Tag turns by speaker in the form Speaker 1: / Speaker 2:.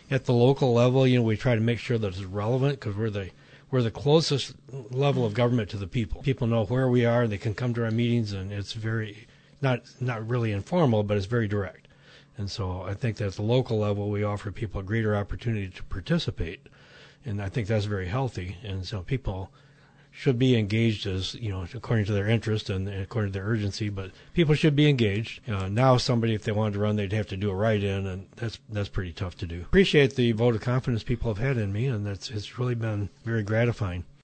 Speaker 1: At the local level, we try to make sure that it's relevant because we're the closest level of government to the people. People know where we are; they can come to our meetings, and it's very not really informal, but it's very direct. And so I think that at the local level, we offer people a greater opportunity to participate, and I think that's very healthy. And so people should be engaged as, according to their interest and according to their urgency, but people should be engaged. Now somebody, if they wanted to run, they'd have to do a write-in, and that's pretty tough to do. Appreciate the vote of confidence people have had in me, and it's really been very gratifying.